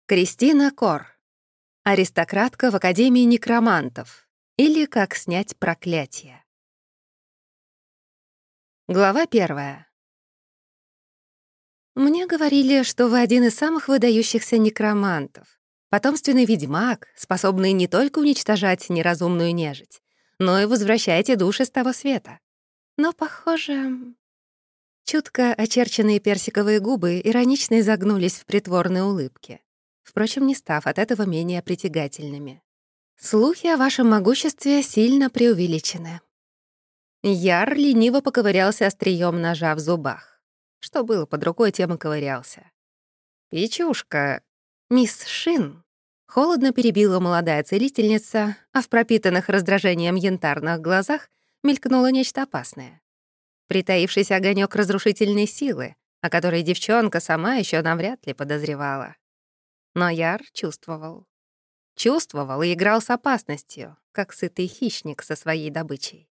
Кристина Кор. Аристократка в Академии некромантов. Или «Как снять проклятие». Глава 1. Мне говорили, что вы один из самых выдающихся некромантов. Потомственный ведьмак, способный не только уничтожать неразумную нежить, но и возвращаете души с того света. Но, похоже... Чутко очерченные персиковые губы иронично изогнулись в притворной улыбке, впрочем, не став от этого менее притягательными. Слухи о вашем могуществе сильно преувеличены. Яр лениво поковырялся острием ножа в зубах. Что было под рукой, тем и ковырялся. «Печушка, мисс Шин», — холодно перебила молодая целительница, а в пропитанных раздражением янтарных глазах мелькнуло нечто опасное. Притаившийся огонек разрушительной силы, о которой девчонка сама еще навряд ли подозревала. Но Яр чувствовал. Чувствовал и играл с опасностью, как сытый хищник со своей добычей.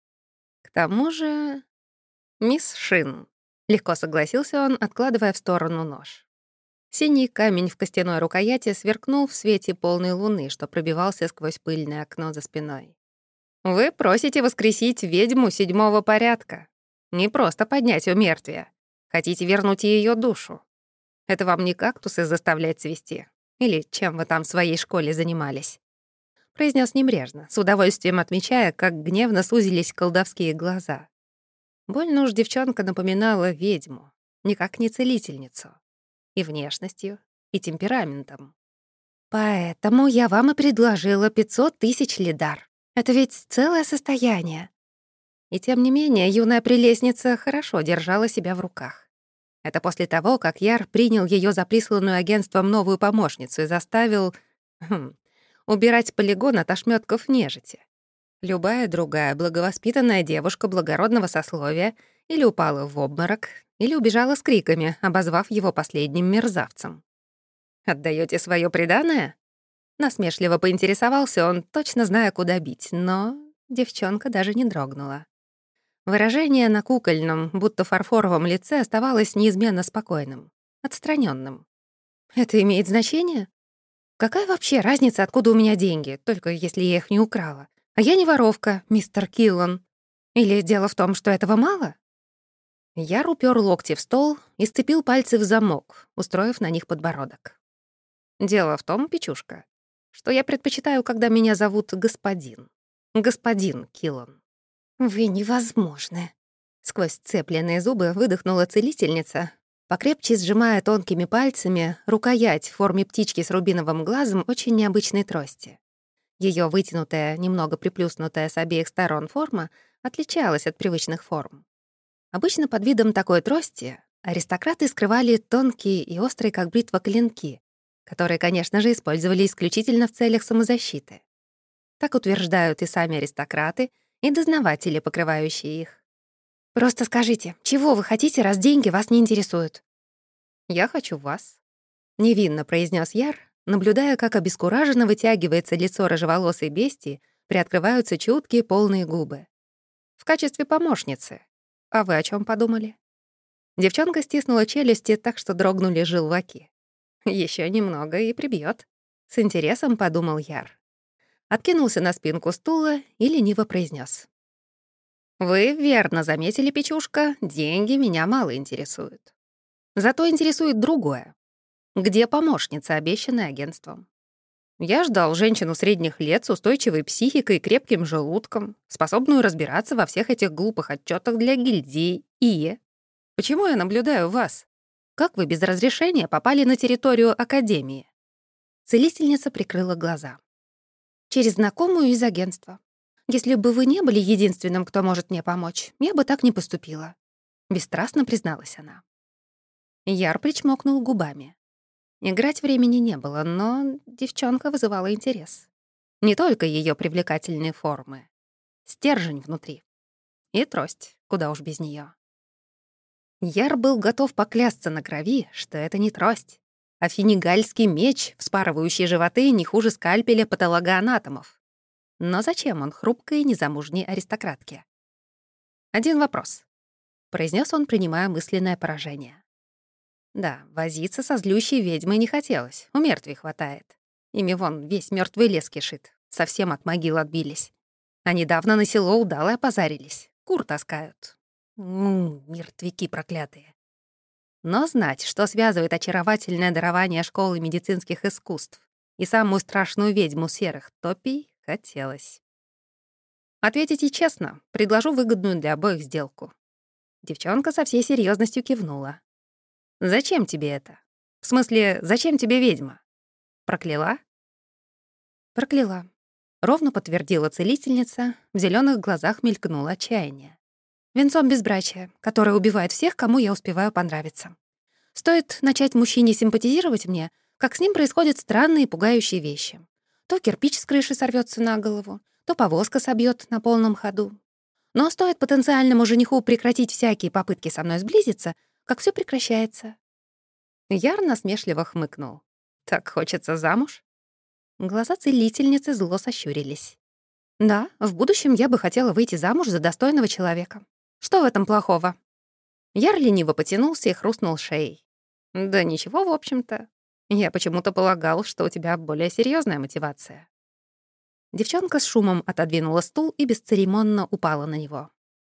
К тому же... «Мисс Шин», — легко согласился он, откладывая в сторону нож. Синий камень в костяной рукояти сверкнул в свете полной луны, что пробивался сквозь пыльное окно за спиной. «Вы просите воскресить ведьму 7-го порядка. Не просто поднять у мертвия. Хотите вернуть ее душу. Это вам не кактусы заставлять цвести. Или чем вы там в своей школе занимались?» Произнес небрежно, с удовольствием отмечая, как гневно сузились колдовские глаза. Больно уж девчонка напоминала ведьму, никак не целительницу. И внешностью, и темпераментом. «Поэтому я вам и предложила 500 тысяч лидар. Это ведь целое состояние». И тем не менее, юная прелестница хорошо держала себя в руках. Это после того, как Яр принял ее за присланную агентством новую помощницу и заставил... убирать полигон от ошметков нежити. Любая другая благовоспитанная девушка благородного сословия или упала в обморок, или убежала с криками, обозвав его последним мерзавцем. «Отдаёте своё приданое?» Насмешливо поинтересовался он, точно зная, куда бить, но девчонка даже не дрогнула. Выражение на кукольном, будто фарфоровом лице оставалось неизменно спокойным, отстранённым. «Это имеет значение? Какая вообще разница, откуда у меня деньги, только если я их не украла? А я не воровка, мистер Киллан. Или дело в том, что этого мало?» Яр упер локти в стол и сцепил пальцы в замок, устроив на них подбородок. «Дело в том, печушка, что я предпочитаю, когда меня зовут господин. Господин Киллан». «Вы невозможны», — сквозь сцепленные зубы выдохнула целительница, покрепче сжимая тонкими пальцами рукоять в форме птички с рубиновым глазом очень необычной трости. Ее вытянутая, немного приплюснутая с обеих сторон форма отличалась от привычных форм. Обычно под видом такой трости аристократы скрывали тонкие и острые, как бритва, клинки, которые, конечно же, использовали исключительно в целях самозащиты. Так утверждают и сами аристократы, и дознаватели, покрывающие их. «Просто скажите, чего вы хотите, раз деньги вас не интересуют?» «Я хочу вас», — невинно произнес Яр, наблюдая, как обескураженно вытягивается лицо рыжеволосой бестии, приоткрываются чуткие полные губы. «В качестве помощницы. А вы о чем подумали?» Девчонка стиснула челюсти так, что дрогнули желваки. Еще немного и прибьет. С интересом подумал Яр. Откинулся на спинку стула и лениво произнес: «Вы верно заметили, печушка, деньги меня мало интересуют. Зато интересует другое. Где помощница, обещанная агентством? Я ждал женщину средних лет с устойчивой психикой и крепким желудком, способную разбираться во всех этих глупых отчетах для гильдии. И почему я наблюдаю вас? Как вы без разрешения попали на территорию Академии?» Целительница прикрыла глаза. «Через знакомую из агентства. Если бы вы не были единственным, кто может мне помочь, я бы так не поступила», — бесстрастно призналась она. Яр причмокнул губами. Играть времени не было, но девчонка вызывала интерес. Не только ее привлекательные формы. Стержень внутри. И трость, куда уж без нее. Яр был готов поклясться на крови, что это не трость, а финигальский меч, вспарывающий животы не хуже скальпеля патологоанатомов. Но зачем он хрупкой незамужней аристократке? «Один вопрос», — произнес он, принимая мысленное поражение. Да, возиться со злющей ведьмой не хотелось, у мертвей хватает. Ими вон весь мертвый лес кишит, совсем от могил отбились. А недавно на село удалые опозарились, кур таскают. Мертвяки проклятые. Но знать, что связывает очаровательное дарование школы медицинских искусств и самую страшную ведьму серых топий, хотелось. Ответите честно, предложу выгодную для обоих сделку. Девчонка со всей серьезностью кивнула. «Зачем тебе это? В смысле, зачем тебе ведьма? Прокляла?» «Прокляла», — ровно подтвердила целительница, в зеленых глазах мелькнуло отчаяние. «Венцом безбрачия, которое убивает всех, кому я успеваю понравиться. Стоит начать мужчине симпатизировать мне, как с ним происходят странные и пугающие вещи. То кирпич с крыши сорвется на голову, то повозка собьет на полном ходу. Но стоит потенциальному жениху прекратить всякие попытки со мной сблизиться, как все прекращается». Яр насмешливо хмыкнул. «Так хочется замуж?» Глаза целительницы зло сощурились. «Да, в будущем я бы хотела выйти замуж за достойного человека. Что в этом плохого?» Яр лениво потянулся и хрустнул шеей. «Да ничего, в общем-то. Я почему-то полагал, что у тебя более серьезная мотивация». Девчонка с шумом отодвинула стул и бесцеремонно упала на него.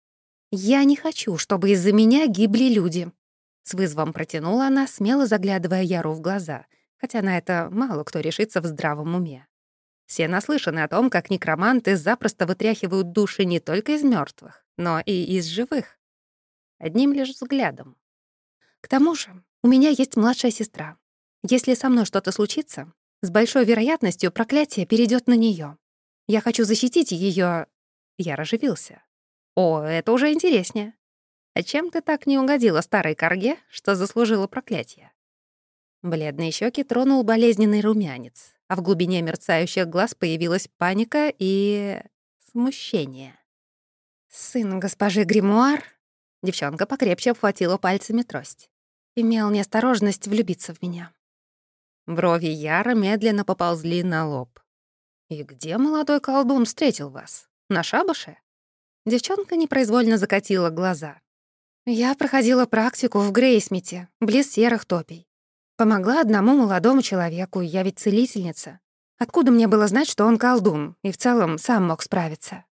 «Я не хочу, чтобы из-за меня гибли люди», — с вызовом протянула она, смело заглядывая Яру в глаза, хотя на это мало кто решится в здравом уме. Все наслышаны о том, как некроманты запросто вытряхивают души не только из мертвых, но и из живых. Одним лишь взглядом. «К тому же у меня есть младшая сестра. Если со мной что-то случится, с большой вероятностью проклятие перейдет на нее. Я хочу защитить ее. Я оживился. «О, это уже интереснее. А чем ты так не угодила старой корге, что заслужила проклятие?» Бледные щеки тронул болезненный румянец, а в глубине мерцающих глаз появилась паника и смущение. «Сын госпожи Гримуар», — девчонка покрепче обхватила пальцами трость, «имел неосторожность влюбиться в меня». Брови Яра медленно поползли на лоб. «И где молодой колдун встретил вас? На шабаше?» Девчонка непроизвольно закатила глаза. «Я проходила практику в Грейсмите, близ серых топий. Помогла одному молодому человеку, я ведь целительница. Откуда мне было знать, что он колдун, и в целом сам мог справиться?»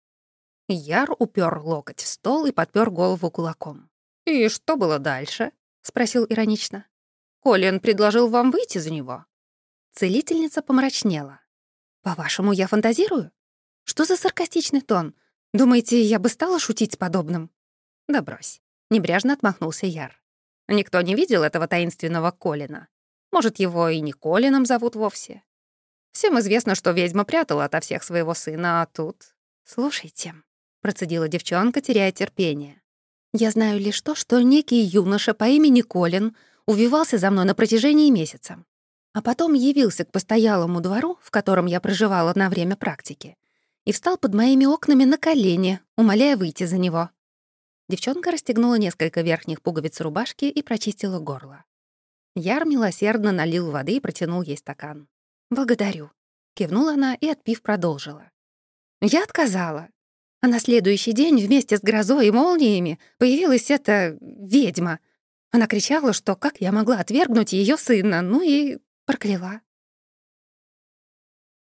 Яр упер локоть в стол и подпер голову кулаком. «И что было дальше?» — спросил иронично. «Колин предложил вам выйти за него?» Целительница помрачнела. «По-вашему, я фантазирую? Что за саркастичный тон? Думаете, я бы стала шутить с подобным?» «Да брось», — небрежно отмахнулся Яр. «Никто не видел этого таинственного Колина. Может, его и не Колином зовут вовсе. Всем известно, что ведьма прятала ото всех своего сына, а тут...» «Слушайте», — процедила девчонка, теряя терпение. «Я знаю лишь то, что некий юноша по имени Колин увивался за мной на протяжении месяца, а потом явился к постоялому двору, в котором я проживала на время практики, и встал под моими окнами на колени, умоляя выйти за него». Девчонка расстегнула несколько верхних пуговиц рубашки и прочистила горло. Яр милосердно налил воды и протянул ей стакан. «Благодарю», — кивнула она и, отпив, продолжила. «Я отказала. А на следующий день вместе с грозой и молниями появилась эта ведьма. Она кричала, что как я могла отвергнуть ее сына, ну и прокляла.